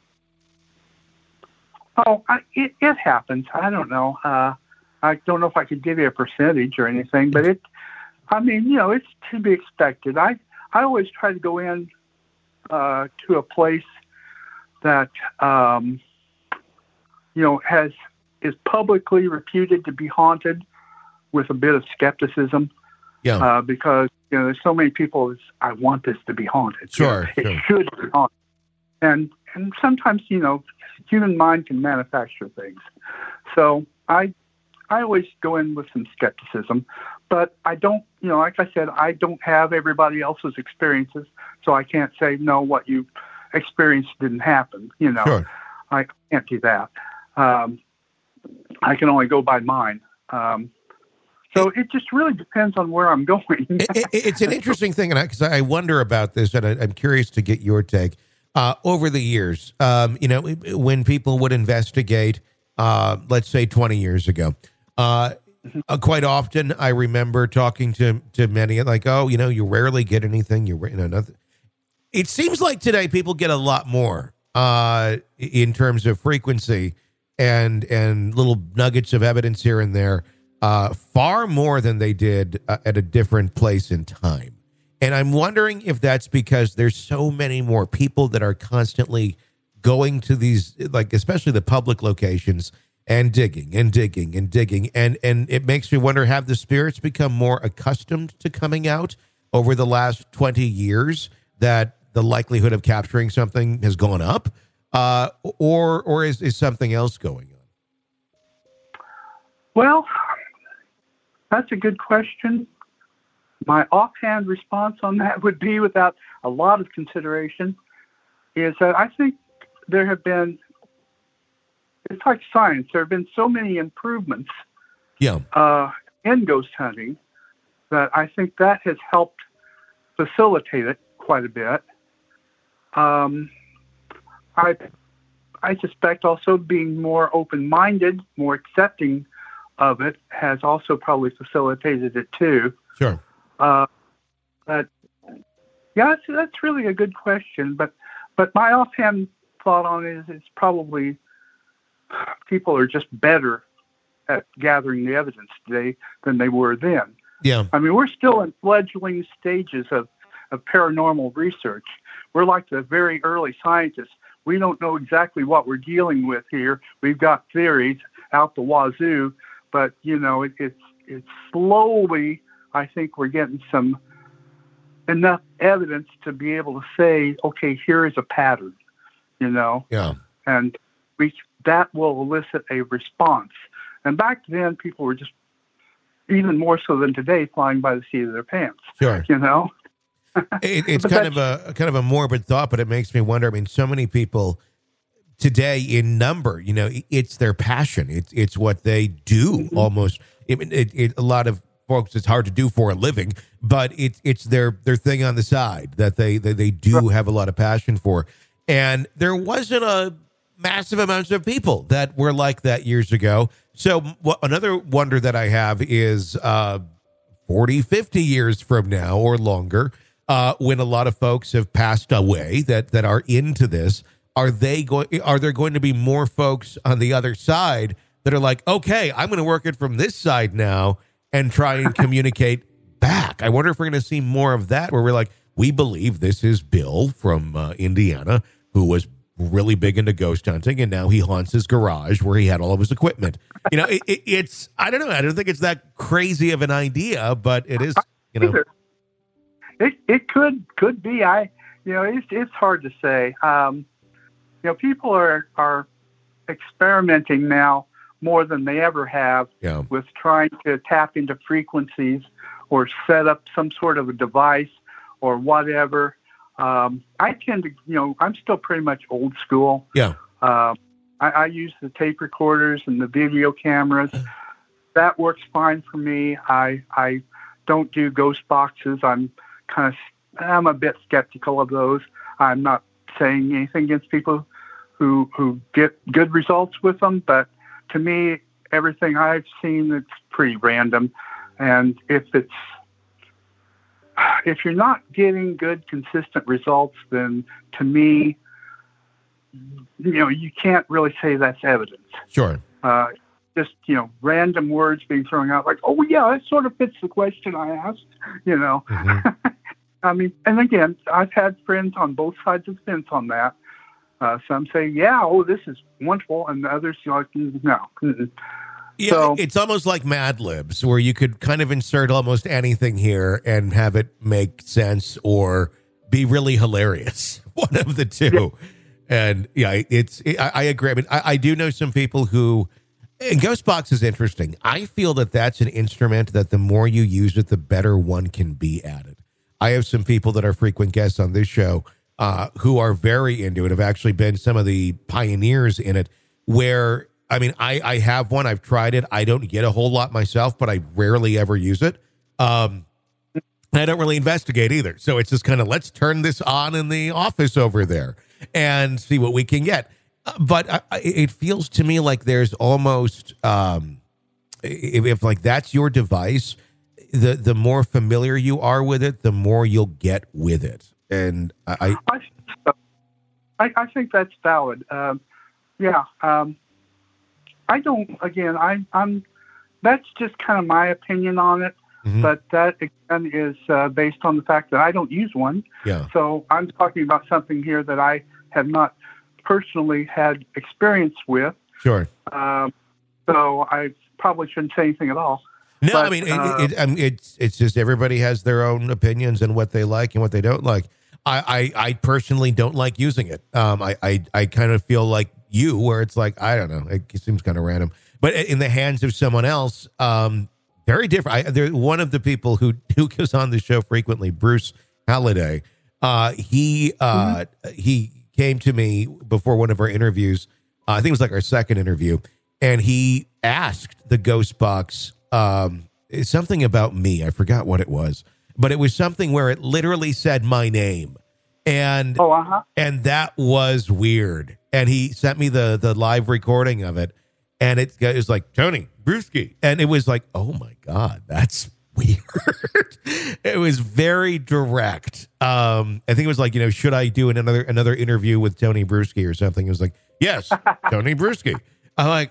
Oh, I, it, it happens. I don't know. Uh, I don't know if I could give you a percentage or anything, but it, I mean, you know, it's to be expected. I, I always try to go in uh, to a place that, um, you know, has is publicly reputed to be haunted with a bit of skepticism. Yeah. Uh, because, you know, there's so many people that I want this to be haunted. Sure, It sure. should be haunted. And, and sometimes, you know, human mind can manufacture things. So I, I always go in with some skepticism, but I don't, you know, like I said, I don't have everybody else's experiences. So I can't say, no, what you experienced didn't happen. You know, Sure. I can't do that. Um, I can only go by mine. Um, So it just really depends on where I'm going. It, it, it's an interesting thing, and because I, I wonder about this, and I, I'm curious to get your take. Uh, over the years, um, you know, when people would investigate, uh, let's say twenty years ago, uh, uh, quite often I remember talking to to many, like, oh, you know, you rarely get anything. You, you know, nothing. It seems like today people get a lot more uh, in terms of frequency and and little nuggets of evidence here and there. Uh, far more than they did uh, at a different place in time. And I'm wondering if that's because there's so many more people that are constantly going to these, like, especially the public locations and digging and digging and digging. And, and it makes me wonder, have the spirits become more accustomed to coming out over the last twenty years that the likelihood of capturing something has gone up? Uh, or, or is, is something else going on? Well, that's a good question. My offhand response on that would be, without a lot of consideration, is that I think there have been, it's like science, there have been so many improvements Yeah. uh, in ghost hunting that I think that has helped facilitate it quite a bit. Um, I, I suspect also being more open-minded, more accepting of it has also probably facilitated it too. Sure. Uh, but yeah, that's, that's really a good question. But but my offhand thought on it is it's probably people are just better at gathering the evidence today than they were then. Yeah. I mean, we're still in fledgling stages of, of paranormal research. We're like the very early scientists. We don't know exactly what we're dealing with here. We've got theories out the wazoo. But, you know, it, it's it's slowly, I think we're getting some enough evidence to be able to say, okay, here is a pattern, you know. Yeah. And we that will elicit a response. And back then, people were just, even more so than today, flying by the seat of their pants. Sure. You know? it, it's kind of a kind of a morbid thought, but it makes me wonder. I mean, so many people today in number, you know, it's their passion. It's it's what they do mm-hmm. almost. It, it, it, a lot of folks, it's hard to do for a living, but it, it's their their thing on the side that they, they, they do have a lot of passion for. And there wasn't a massive amounts of people that were like that years ago. So w- another wonder that I have is uh, forty, fifty years from now or longer, uh, when a lot of folks have passed away that, that are into this, are they going, are there going to be more folks on the other side that are like, okay, I'm going to work it from this side now and try and communicate back? I wonder if we're going to see more of that, where we're like, we believe this is Bill from uh, Indiana, who was really big into ghost hunting, and now he haunts his garage where he had all of his equipment. You know, it, it, it's, I don't know, I don't think it's that crazy of an idea, but it is, you know. It it could could be. I, you know, it's it's hard to say. Um, you know, people are are experimenting now more than they ever have yeah. with trying to tap into frequencies or set up some sort of a device or whatever. Um, I tend to, you know, I'm still pretty much old school. Yeah. Um, I, I use the tape recorders and the video cameras. That works fine for me. I I don't do ghost boxes. I'm kind of, I'm a bit skeptical of those. I'm not saying anything against people who who get good results with them, but to me, everything I've seen, it's pretty random. And if it's, if you're not getting good, consistent results, then to me, you know, you can't really say that's evidence. Sure. Uh, just, you know, random words being thrown out like, oh, yeah, that sort of fits the question I asked, you know. Mm-hmm. I mean, and again, I've had friends on both sides of the fence on that. Uh, some say, yeah, oh, this is wonderful. And the others, you know, like, no. Mm-mm. Yeah, so, it's almost like Mad Libs, where you could kind of insert almost anything here and have it make sense or be really hilarious. One of the two. Yeah. And yeah, it's, it, I, I agree. I mean, I, I do know some people who, and Ghostbox is interesting. I feel that that's an instrument that the more you use it, the better one can be at it. I have some people that are frequent guests on this show uh, who are very into it, have actually been some of the pioneers in it, where, I mean, I, I have one. I've tried it. I don't get a whole lot myself, but I rarely ever use it. Um, I don't really investigate either. So it's just kind of, let's turn this on in the office over there and see what we can get. Uh, but uh, it feels to me like there's almost, um, if, if like that's your device, the, the more familiar you are with it, the more you'll get with it. And I, I, I, I think that's valid. Um, yeah. Um, I don't, again, I, I'm, that's just kind of my opinion on it. Mm-hmm. But that, again, is uh, based on the fact that I don't use one. Yeah. So I'm talking about something here that I have not personally had experience with. Sure. Um, so I probably shouldn't say anything at all. No, but, I mean, uh, it, it, I mean, it's it's just everybody has their own opinions and what they like and what they don't like. I, I, I personally don't like using it. Um, I, I, I kind of feel like you, where it's like, I don't know, it seems kind of random. But in the hands of someone else, um, very different. I, they're one of the people who, who goes on the show frequently, Bruce Halliday. Uh, he uh, mm-hmm. he came to me before one of our interviews. Uh, I think it was like our second interview, and he asked the Ghost Box um, something about me. I forgot what it was, but it was something where it literally said my name, and oh, uh-huh. and that was weird. And he sent me the the live recording of it, and it, it was like Tony Bruschi, and it was like, oh my God, that's weird. It was very direct. Um, I think it was like, you know, should I do another another interview with Tony Bruschi or something? It was like, yes, Tony Bruschi. I'm like,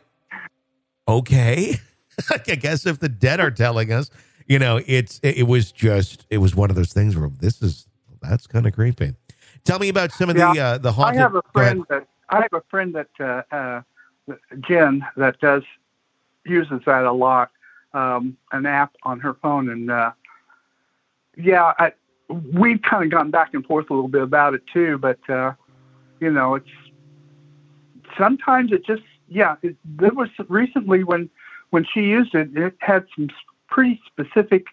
okay. I guess if the dead are telling us, you know, it's it, it was just it was one of those things where this is that's kind of creepy. Tell me about some of yeah, the uh, the haunted. I have a friend that I have a friend that uh, uh, Jen that does uses that a lot, um, an app on her phone, and uh, yeah, I, we've kind of gone back and forth a little bit about it too. But uh, you know, it's sometimes it just yeah, it, there was recently when when she used it, it had some pretty specific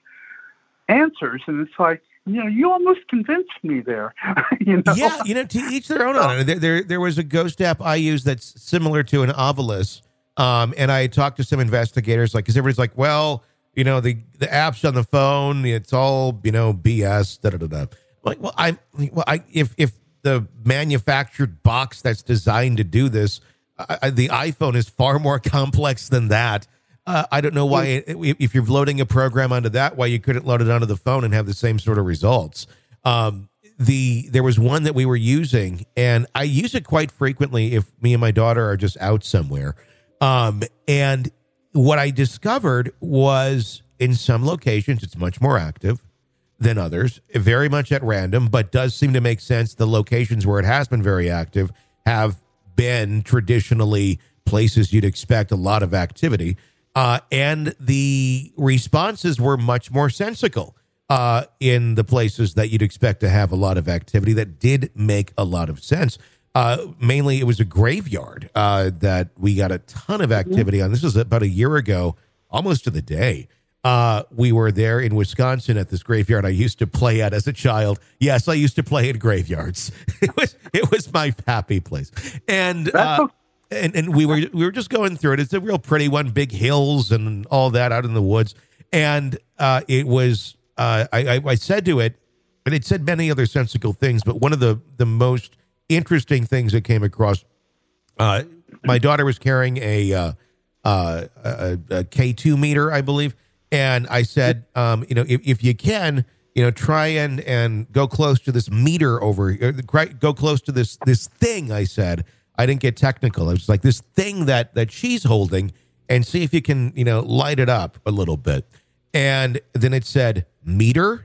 answers, and it's like, you know, you almost convinced me there. you know? Yeah, you know, to each their own on it. There, there, there was a ghost app I use that's similar to an Ovilus, um, and I talked to some investigators, like, because everybody's like, well, you know, the the app's on the phone, it's all, you know, B S. Da da da da. Like, well, I, well, I, if if the manufactured box that's designed to do this, I, the iPhone is far more complex than that. Uh, I don't know why, it, if you're loading a program onto that, why you couldn't load it onto the phone and have the same sort of results. Um, the there was one that we were using, and I use it quite frequently if me and my daughter are just out somewhere. Um, and what I discovered was, in some locations, it's much more active than others, very much at random, but does seem to make sense. The locations where it has been very active have been traditionally places you'd expect a lot of activity. Uh, and the responses were much more sensical uh, in the places that you'd expect to have a lot of activity. That did make a lot of sense. Uh, mainly, it was a graveyard uh, that we got a ton of activity on. This was about a year ago, almost to the day. Uh, we were there in Wisconsin at this graveyard I used to play at as a child. Yes, I used to play at graveyards. It was it was my happy place. And uh, and and we were we were just going through it. It's a real pretty one, big hills and all that out in the woods. And uh, it was uh, I, I I said to it, and it said many other sensical things, but one of the the most interesting things that came across, uh, my daughter was carrying a uh, uh, a, a K two meter, I believe. And I said, um, you know, if, if you can, you know, try and, and go close to this meter over, go close to this this thing. I said, I didn't get technical. I was like, this thing that that she's holding, and see if you can, you know, light it up a little bit. And then it said meter.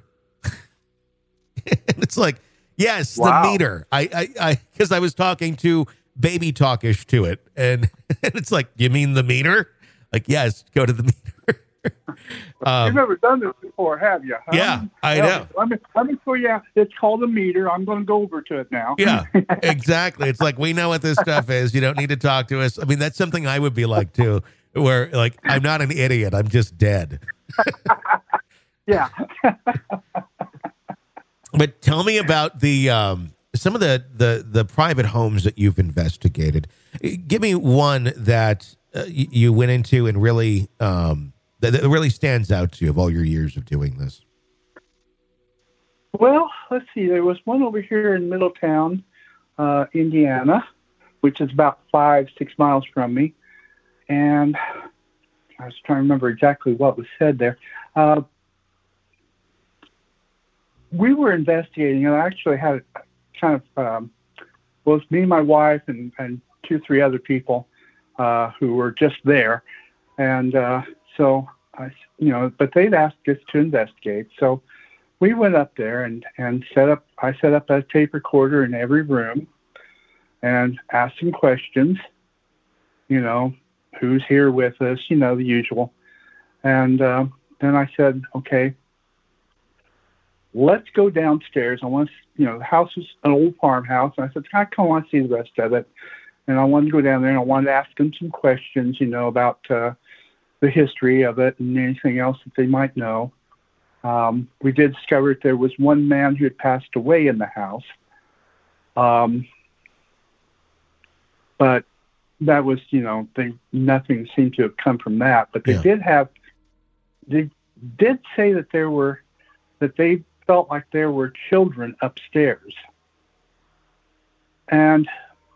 And it's like, yes, wow. The meter. I, I, I, because I was talking to baby talkish to it, and, and it's like, you mean the meter? Like, yes, go to the meter. Um, You've never done this before, have you? Huh? Yeah, I know. Let me, let me show you. It's called a meter. I'm going to go over to it now. Yeah, exactly. It's like, we know what this stuff is. You don't need to talk to us. I mean, that's something I would be like, too, where, like, I'm not an idiot. I'm just dead. Yeah. But tell me about the um, some of the, the, the private homes that you've investigated. Give me one that uh, you, you went into and really... Um, That, that really stands out to you of all your years of doing this. Well, let's see. There was one over here in Middletown, uh, Indiana, which is about five, six miles from me. And I was trying to remember exactly what was said there. Uh, we were investigating, and I actually had kind of, um, well, it was me, my wife, and, and two, three other people uh, who were just there. And, uh, So, I, you know, but they'd asked us to investigate. So we went up there and, and set up, I set up a tape recorder in every room and asked some questions, you know, who's here with us, you know, the usual. And uh, then I said, okay, let's go downstairs. I want to, you know, the house was an old farmhouse. And I said, I kind of want to see the rest of it. And I wanted to go down there and I wanted to ask them some questions, you know, about, uh, the history of it and anything else that they might know. Um, we did discover that there was one man who had passed away in the house. Um, but that was, you know, they, nothing seemed to have come from that. But they yeah. did have, they did say that there were, that they felt like there were children upstairs. And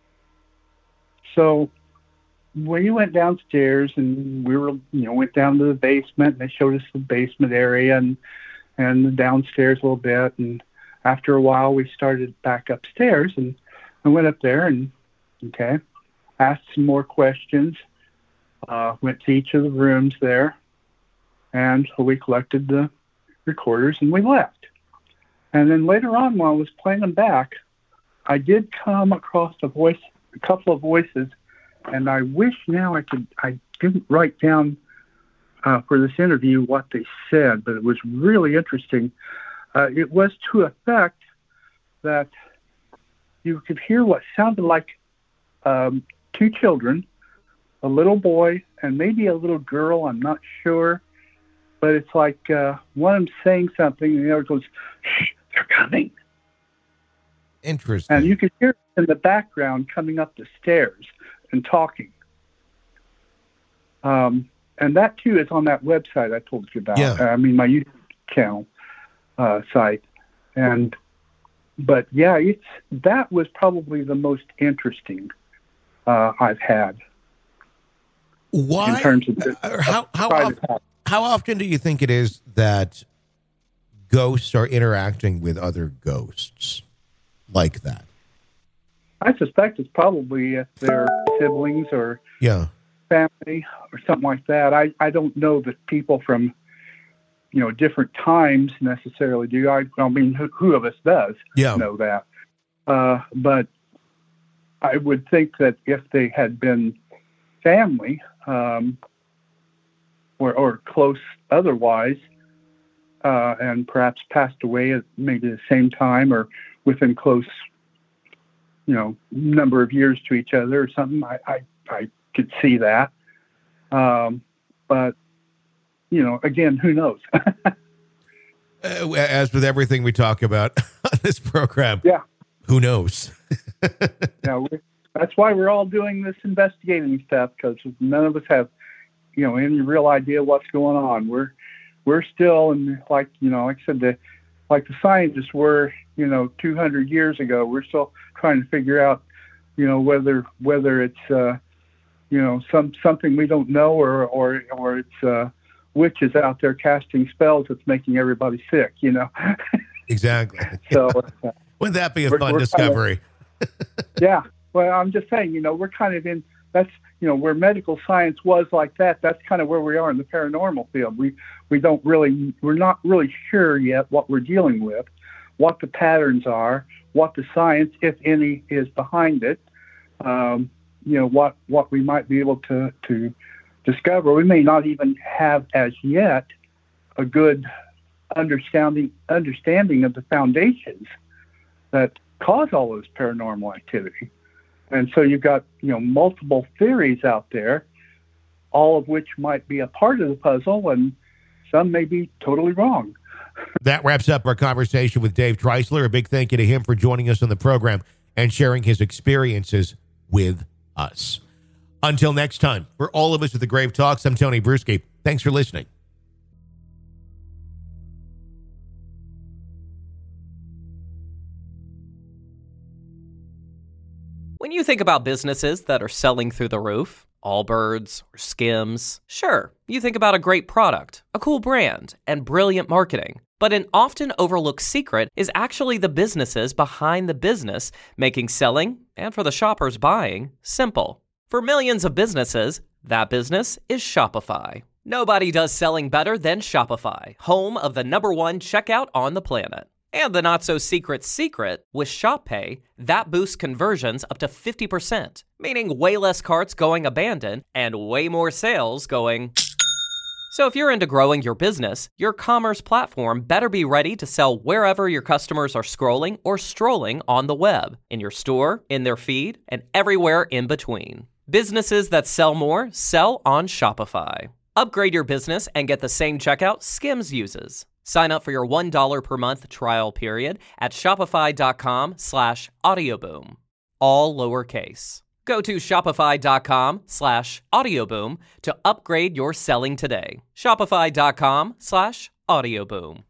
so we went downstairs and we were, you know, went down to the basement and they showed us the basement area and, and the downstairs a little bit. And after a while we started back upstairs and I went up there and, okay, asked some more questions, uh, went to each of the rooms there and we collected the recorders and we left. And then later on while I was playing them back, I did come across a voice, a couple of voices. And I wish now I could, I didn't write down uh, for this interview what they said, but it was really interesting. Uh, it was to effect that you could hear what sounded like um, two children a little boy and maybe a little girl. I'm not sure, but it's like uh, one of them saying something, and the other goes, "Shh, they're coming." Interesting. And you could hear it in the background coming up the stairs and talking. Um, and that too is on that website I told you about. Yeah. I mean, my YouTube channel uh, site. And but yeah, it's that was probably the most interesting uh, I've had. Why? In terms of the, uh, how how private often, house. how often do you think it is that ghosts are interacting with other ghosts like that? I suspect it's probably uh, their siblings or Yeah. family or something like that. I, I don't know that people from, you know, different times necessarily do. I, I mean, who, who of us does Yeah. know that? Uh, but I would think that if they had been family um, or, or close otherwise, uh, and perhaps passed away at maybe the same time or within close, you know, number of years to each other or something, I, I, I could see that. Um, but, you know, again, who knows? Uh, as with everything we talk about on this program, Yeah. who knows? Yeah, we, that's why we're all doing this investigating stuff, because none of us have, you know, any real idea what's going on. We're we're still, and like you know, like I said, the like the scientists were, you know, two hundred years ago. We're still trying to figure out, you know, whether whether it's uh, you know some something we don't know, or or or it's uh, witches out there casting spells that's making everybody sick. You know. Exactly. So. Uh, Wouldn't that be a We're- fun we're discovery? Yeah. Well, I'm just saying, you know, we're kind of in, that's, you know, where medical science was like that, that's kind of where we are in the paranormal field. We, we don't really, we're not really sure yet what we're dealing with, what the patterns are, what the science, if any, is behind it. Um, you know, what, what we might be able to, to discover. We may not even have as yet a good understanding, understanding of the foundations that cause all this paranormal activity. And so you've got, you know, multiple theories out there, all of which might be a part of the puzzle, and some may be totally wrong. That wraps up our conversation with Dave Treisler. A big thank you to him for joining us on the program and sharing his experiences with us. Until next time, for all of us at the Grave Talks, I'm Tony Bruschi. Thanks for listening. When you think about businesses that are selling through the roof, Allbirds or Skims, sure, you think about a great product, a cool brand, and brilliant marketing. But an often overlooked secret is actually the businesses behind the business, making selling, and for the shoppers buying, simple. For millions of businesses, that business is Shopify. Nobody does selling better than Shopify, home of the number one checkout on the planet. And the not-so-secret secret, with Shop Pay, that boosts conversions up to fifty percent, meaning way less carts going abandoned and way more sales going... So if you're into growing your business, your commerce platform better be ready to sell wherever your customers are scrolling or strolling on the web, in your store, in their feed, and everywhere in between. Businesses that sell more sell on Shopify. Upgrade your business and get the same checkout Skims uses. Sign up for your one dollar per month trial period at shopify.com slash audioboom. All lowercase. Go to shopify.com slash audioboom to upgrade your selling today. Shopify.com slash audioboom.